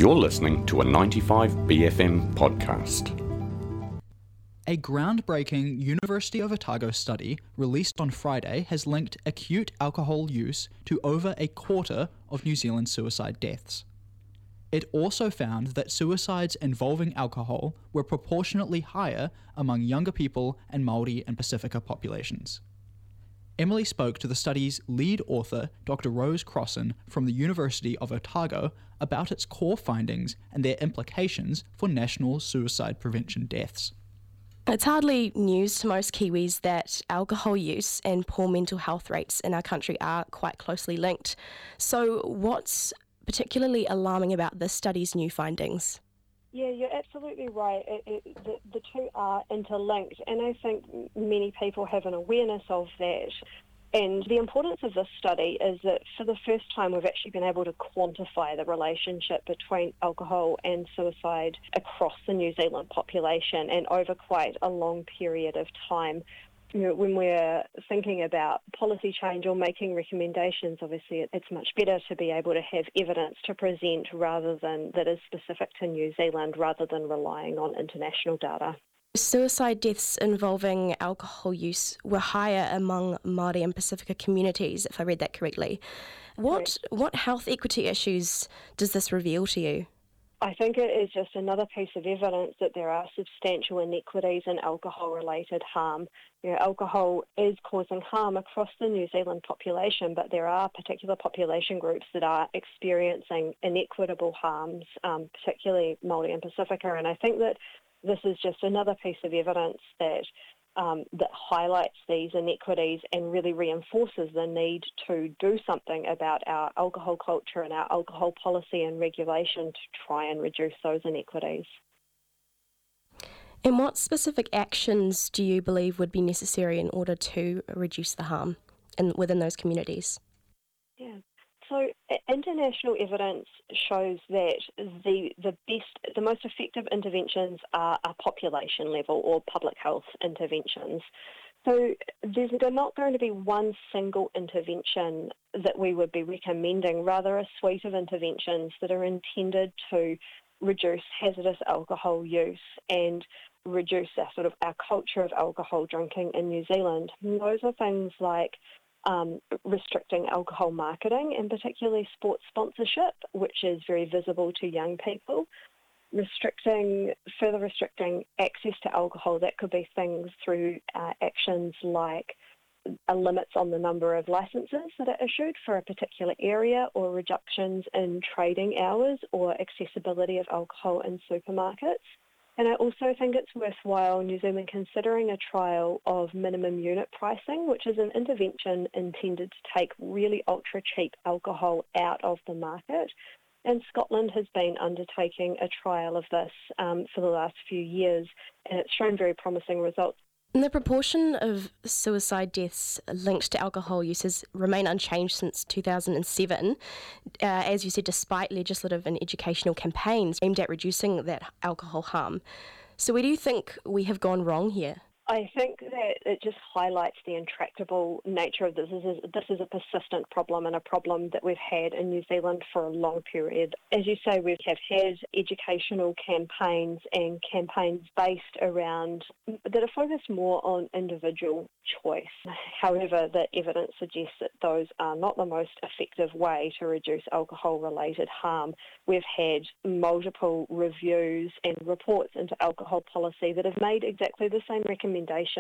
You're listening to a 95BFM podcast. A groundbreaking University of Otago study released on Friday has linked acute alcohol use to over a quarter of New Zealand suicide deaths. It also found that suicides involving alcohol were proportionately higher among younger people and Māori and Pacifica populations. Emily spoke to the study's lead author, Dr. Rose Crossan from the University of Otago, about its core findings and their implications for national suicide prevention deaths. It's hardly news to most Kiwis that alcohol use and poor mental health rates in our country are quite closely linked. So what's particularly alarming about this study's new findings? Yeah, you're absolutely right. The two are interlinked, and I think many people have an awareness of that. And the importance of this study is that for the first time we've actually been able to quantify the relationship between alcohol and suicide across the New Zealand population and over quite a long period of time. You know, when we're thinking about policy change or making recommendations, obviously it's much better to be able to have evidence to present rather than that is specific to New Zealand rather than relying on international data. Suicide deaths involving alcohol use were higher among Māori and Pacifica communities, if I read that correctly. What health equity issues does this reveal to you? I think it is just another piece of evidence that there are substantial inequities in alcohol-related harm. You know, alcohol is causing harm across the New Zealand population, but there are particular population groups that are experiencing inequitable harms, particularly Māori and Pacifica. And I think that this is just another piece of evidence that highlights these inequities and really reinforces the need to do something about our alcohol culture and our alcohol policy and regulation to try and reduce those inequities. And what specific actions do you believe would be necessary in order to reduce the harm within those communities? Yeah. So international evidence shows that the most effective interventions are population level or public health interventions. So there's not going to be one single intervention that we would be recommending, rather a suite of interventions that are intended to reduce hazardous alcohol use and reduce our culture of alcohol drinking in New Zealand. And those are things like restricting alcohol marketing and particularly sports sponsorship, which is very visible to young people. Further restricting access to alcohol. That could be things through actions like limits on the number of licences that are issued for a particular area, or reductions in trading hours or accessibility of alcohol in supermarkets. And I also think it's worthwhile New Zealand considering a trial of minimum unit pricing, which is an intervention intended to take really ultra-cheap alcohol out of the market. And Scotland has been undertaking a trial of this for the last few years, and it's shown very promising results. And the proportion of suicide deaths linked to alcohol uses remain unchanged since 2007, as you said, despite legislative and educational campaigns aimed at reducing that alcohol harm. So where do you think we have gone wrong here? I think that it just highlights the intractable nature of this. This is a persistent problem, and a problem that we've had in New Zealand for a long period. As you say, we have had educational campaigns and campaigns based around that are focused more on individual choice. However, the evidence suggests that those are not the most effective way to reduce alcohol-related harm. We've had multiple reviews and reports into alcohol policy that have made exactly the same recommendations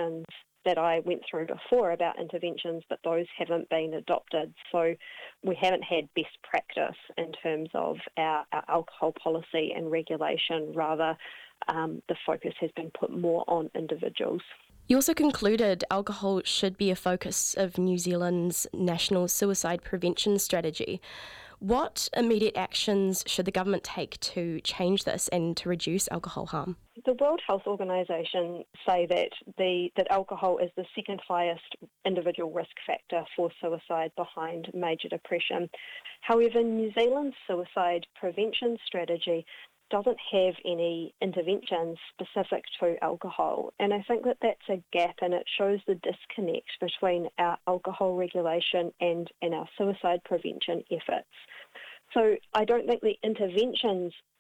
that I went through before about interventions, but those haven't been adopted. So we haven't had best practice in terms of our alcohol policy and regulation. Rather, the focus has been put more on individuals. You also concluded alcohol should be a focus of New Zealand's national suicide prevention strategy. What immediate actions should the government take to change this and to reduce alcohol harm? The World Health Organization say that alcohol is the second highest individual risk factor for suicide behind major depression. However, New Zealand's suicide prevention strategy doesn't have any interventions specific to alcohol. And I think that that's a gap, and it shows the disconnect between our alcohol regulation and our suicide prevention efforts. So I don't think the interventions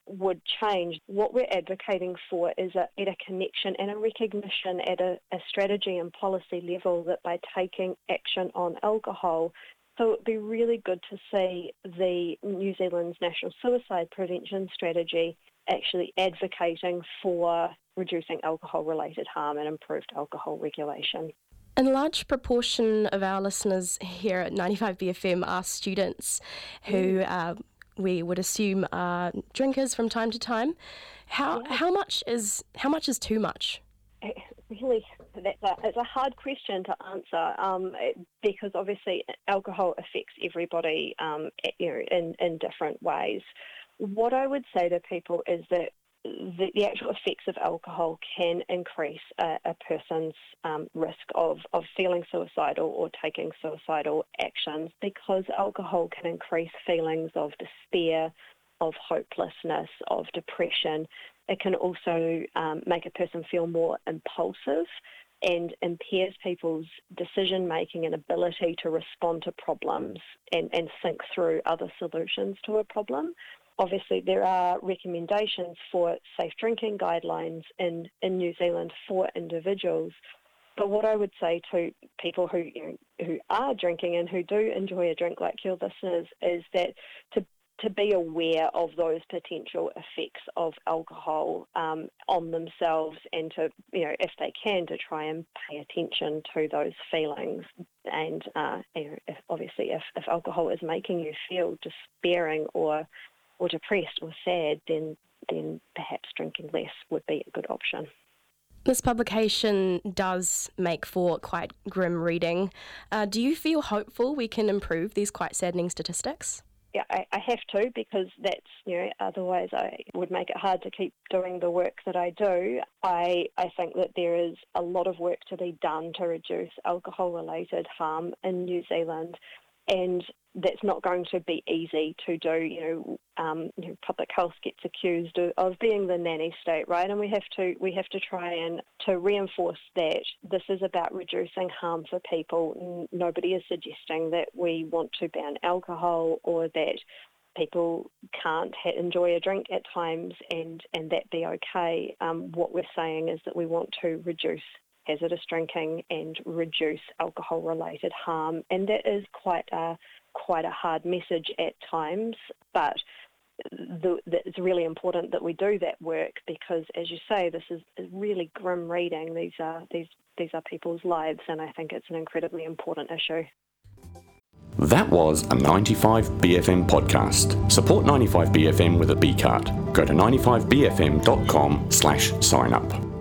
would change. What we're advocating for is a better connection and a recognition at a strategy and policy level that by taking action on alcohol, so it'd be really good to see the New Zealand's National Suicide Prevention Strategy actually advocating for reducing alcohol-related harm and improved alcohol regulation. A large proportion of our listeners here at 95BFM are students who we would assume are drinkers from time to time. How much is too much? Really, it's a hard question to answer because obviously alcohol affects everybody, in different ways. What I would say to people is that the actual effects of alcohol can increase a person's risk of feeling suicidal or taking suicidal actions, because alcohol can increase feelings of despair, of hopelessness, of depression. It can also make a person feel more impulsive and impairs people's decision-making and ability to respond to problems and think through other solutions to a problem. Obviously, there are recommendations for safe drinking guidelines in New Zealand for individuals. But what I would say to people who are drinking and who do enjoy a drink, like your listeners, is that to be aware of those potential effects of alcohol on themselves, and to, if they can, to try and pay attention to those feelings. And if alcohol is making you feel despairing or depressed or sad, then perhaps drinking less would be a good option. This publication does make for quite grim reading. Do you feel hopeful we can improve these quite saddening statistics? Yeah, I have to, because that's, otherwise I would make it hard to keep doing the work that I do. I think that there is a lot of work to be done to reduce alcohol-related harm in New Zealand, and that's not going to be easy to do. Public health gets accused of being the nanny state, right? And we have to try and to reinforce that this is about reducing harm for people. Nobody is suggesting that we want to ban alcohol or that people can't enjoy a drink at times and that be okay. What we're saying is that we want to reduce hazardous drinking and reduce alcohol-related harm, and that is quite a hard message at times, but it's really important that we do that work, because, as you say, this is really grim reading. These are people's lives, and I think it's an incredibly important issue. That was a 95BFM podcast. Support 95BFM with a B card. Go to 95bfm.com/sign up.